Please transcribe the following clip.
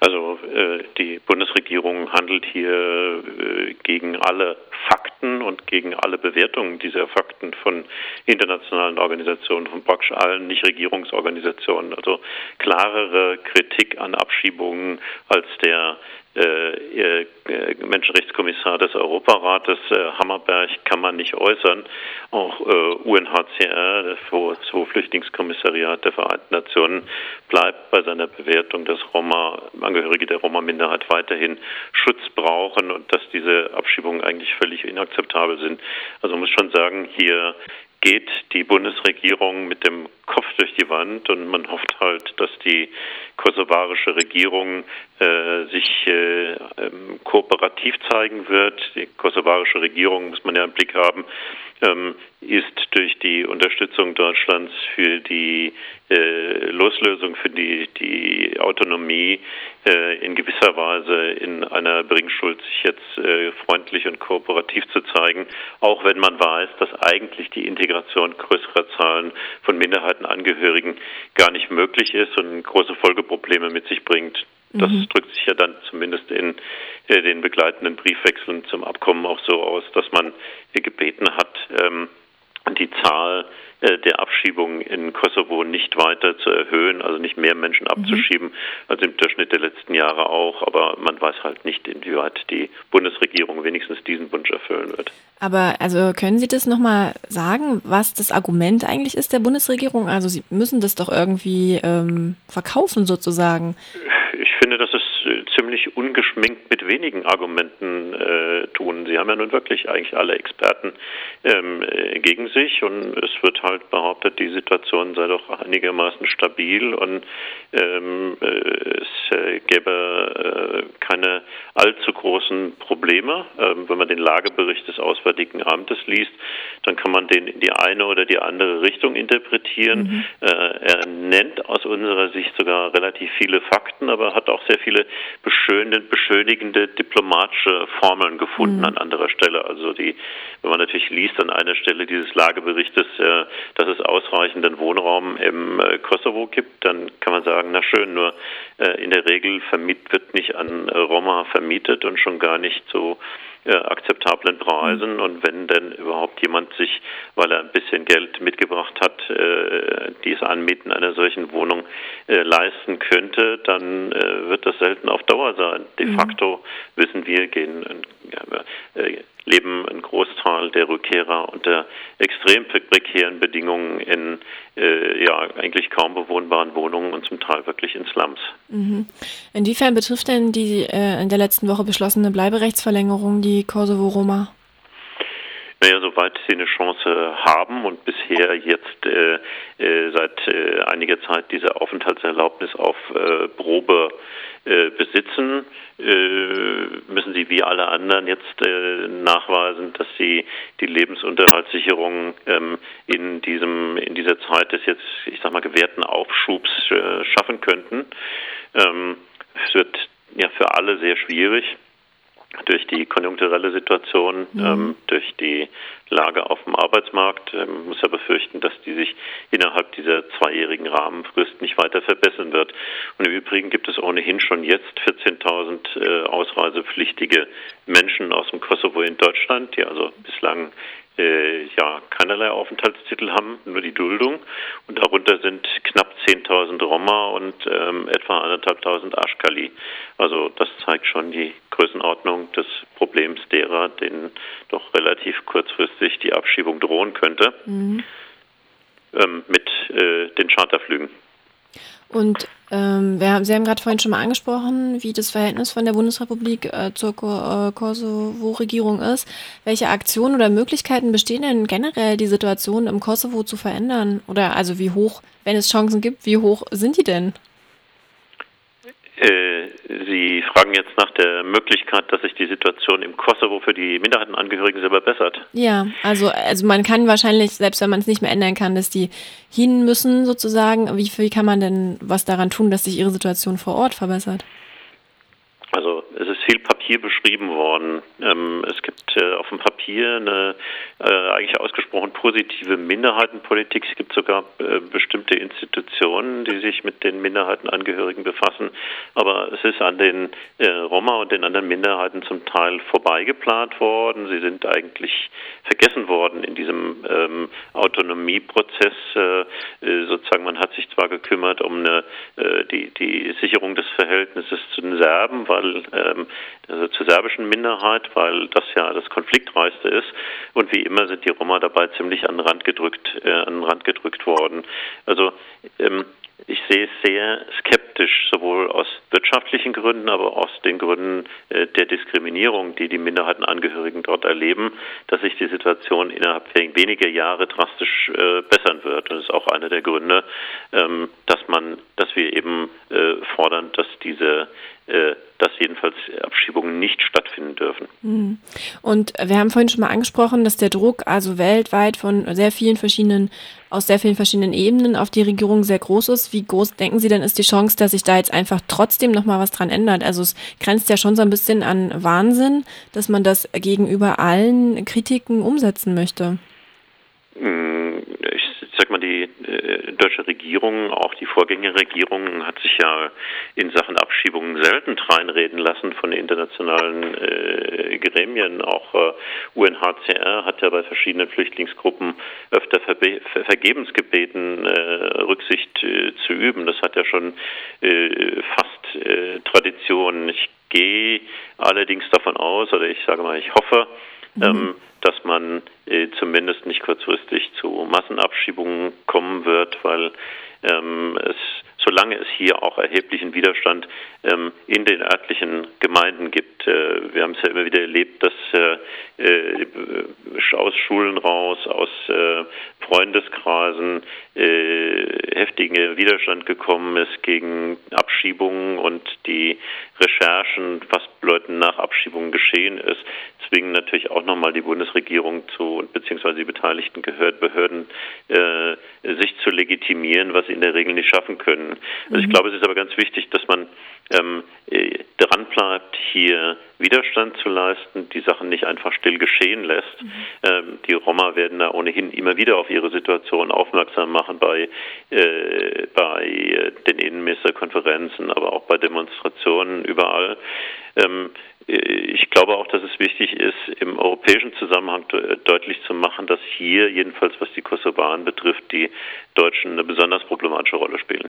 Also die Bundesregierung handelt hier gegen alle Fakten und gegen alle Bewertungen dieser Fakten von internationalen Organisationen, von praktisch allen Nichtregierungsorganisationen. Also klarere Kritik an Abschiebungen als der Menschenrechtskommissar des Europarates Hammerberg kann man nicht äußern. Auch UNHCR, das Flüchtlingskommissariat der Vereinten Nationen, bleibt bei seiner Bewertung, dass Angehörige der Roma-Minderheit weiterhin Schutz brauchen und dass diese Abschiebungen eigentlich völlig inakzeptabel sind. Also man muss schon sagen, hier geht die Bundesregierung mit dem Kopf durch die Wand und man hofft halt, dass die kosovarische Regierung sich kooperativ zeigen wird. Die kosovarische Regierung, muss man ja im Blick haben, ist durch die Unterstützung Deutschlands für die Loslösung, für die Autonomie in gewisser Weise in einer Bringschuld, sich jetzt freundlich und kooperativ zu zeigen, auch wenn man weiß, dass eigentlich die Integration größerer Zahlen von Minderheitenangehörigen gar nicht möglich ist und große Folgeprobleme mit sich bringt. Das drückt sich ja dann zumindest in den begleitenden Briefwechseln zum Abkommen auch so aus, dass man gebeten hat, die Zahl der Abschiebungen in Kosovo nicht weiter zu erhöhen, also nicht mehr Menschen abzuschieben als im Durchschnitt der letzten Jahre auch. Aber man weiß halt nicht, inwieweit die Bundesregierung wenigstens diesen Wunsch erfüllen wird. Aber also können Sie das nochmal sagen, was das Argument eigentlich ist der Bundesregierung? Also Sie müssen das doch irgendwie verkaufen sozusagen. Ich finde, dass es ziemlich ungeschminkt mit wenigen Argumenten tun. Sie haben ja nun wirklich eigentlich alle Experten gegen sich und es wird halt behauptet, die Situation sei doch einigermaßen stabil und es gäbe keine allzu großen Probleme. Wenn man den Lagebericht des Auswärtigen Amtes liest, dann kann man den in die eine oder die andere Richtung interpretieren. Er nennt aus unserer Sicht sogar relativ viele Fakten, aber hat auch sehr viele beschönigende diplomatische Formeln gefunden an anderer Stelle. Also wenn man natürlich liest an einer Stelle dieses Lageberichtes, dass es ausreichenden Wohnraum im Kosovo gibt, dann kann man sagen, na schön, nur in der Regel wird nicht an Roma vermietet und schon gar nicht zu akzeptablen Preisen und wenn denn überhaupt jemand sich, weil er ein bisschen Geld mitgebracht hat, dieses Anmieten einer solchen Wohnung leisten könnte, dann wird das selten auf Dauer sein. De facto wissen wir, leben ein Großteil der Rückkehrer unter extrem prekären Bedingungen in eigentlich kaum bewohnbaren Wohnungen und zum Teil wirklich in Slums. Inwiefern betrifft denn die in der letzten Woche beschlossene Bleiberechtsverlängerung die Kosovo-Roma? Naja, soweit sie eine Chance haben und bisher jetzt seit einiger Zeit diese Aufenthaltserlaubnis auf Probe besitzen, müssen sie wie alle anderen jetzt nachweisen, dass sie die Lebensunterhaltssicherung in dieser Zeit des jetzt, ich sag mal, gewährten Aufschubs schaffen könnten. Es wird ja für alle sehr schwierig durch die konjunkturelle Situation, durch die Lage auf dem Arbeitsmarkt. Man muss ja befürchten, dass die sich innerhalb dieser 2-jährigen Rahmenfrist nicht weiter verbessern wird. Und im Übrigen gibt es ohnehin schon jetzt 14.000 ausreisepflichtige Menschen aus dem Kosovo in Deutschland, die also bislang keinerlei Aufenthaltstitel haben, nur die Duldung. Und darunter sind knapp 10.000 Roma und etwa 1.500 Aschkali. Also das zeigt schon die Größenordnung des Problems derer, denen doch relativ kurzfristig die Abschiebung drohen könnte, mit den Charterflügen. Und Sie haben gerade vorhin schon mal angesprochen, wie das Verhältnis von der Bundesrepublik zur Kosovo-Regierung ist. Welche Aktionen oder Möglichkeiten bestehen denn generell, die Situation im Kosovo zu verändern? Oder also wie hoch, wenn es Chancen gibt, wie hoch sind die denn? Sie fragen jetzt nach der Möglichkeit, dass sich die Situation im Kosovo für die Minderheitenangehörigen selber bessert. Ja, also man kann wahrscheinlich, selbst wenn man es nicht mehr ändern kann, dass die hin müssen sozusagen, wie kann man denn was daran tun, dass sich ihre Situation vor Ort verbessert? Also es ist viel Papier hier beschrieben worden. Es gibt auf dem Papier eine eigentlich ausgesprochen positive Minderheitenpolitik. Es gibt sogar bestimmte Institutionen, die sich mit den Minderheitenangehörigen befassen. Aber es ist an den Roma und den anderen Minderheiten zum Teil vorbeigeplant worden. Sie sind eigentlich vergessen worden in diesem Autonomieprozess. Sozusagen, man hat sich zwar gekümmert um die Sicherung des Verhältnisses zu den Serben, also zur serbischen Minderheit, weil das ja das konfliktreichste ist. Und wie immer sind die Roma dabei ziemlich an den Rand gedrückt worden. Also ich sehe es sehr skeptisch, sowohl aus wirtschaftlichen Gründen, aber auch aus den Gründen der Diskriminierung, die die Minderheitenangehörigen dort erleben, dass sich die Situation innerhalb weniger Jahre drastisch bessern wird. Und das ist auch einer der Gründe, dass wir eben fordern, dass jedenfalls Abschiebungen nicht stattfinden dürfen. Und wir haben vorhin schon mal angesprochen, dass der Druck also weltweit aus sehr vielen verschiedenen Ebenen auf die Regierung sehr groß ist. Wie groß denken Sie denn ist die Chance, dass sich da jetzt einfach trotzdem noch mal was dran ändert? Also es grenzt ja schon so ein bisschen an Wahnsinn, dass man das gegenüber allen Kritiken umsetzen möchte. Ich sag mal, die deutsche Regierung, auch die Vorgängerregierung, hat sich ja in Sachen Abschiebungen selten reinreden lassen von internationalen Gremien. Auch UNHCR hat ja bei verschiedenen Flüchtlingsgruppen öfter vergebens gebeten, Rücksicht zu üben. Das hat ja schon fast Tradition. Ich gehe allerdings davon aus, oder ich sage mal, ich hoffe, dass man zumindest nicht kurzfristig zu Massenabschiebungen kommen wird, weil solange es hier auch erheblichen Widerstand in den örtlichen Gemeinden gibt. Wir haben es ja immer wieder erlebt, dass aus Schulen raus, aus Freundeskreisen heftiger Widerstand gekommen ist gegen Abschiebungen und die Recherchen, was Leuten nach Abschiebungen geschehen ist, zwingen natürlich auch nochmal die Bundesregierung beziehungsweise die beteiligten Behörden sich zu legitimieren, was sie in der Regel nicht schaffen können. Also ich glaube, es ist aber ganz wichtig, dass man dran bleibt, hier Widerstand zu leisten, die Sachen nicht einfach still geschehen lässt. Die Roma werden da ohnehin immer wieder auf ihre Situation aufmerksam machen bei den Innenministerkonferenzen, aber auch bei Demonstrationen überall. Ich glaube auch, dass es wichtig ist, im europäischen Zusammenhang deutlich zu machen, dass hier, jedenfalls was die Kosovaren betrifft, die Deutschen eine besonders problematische Rolle spielen.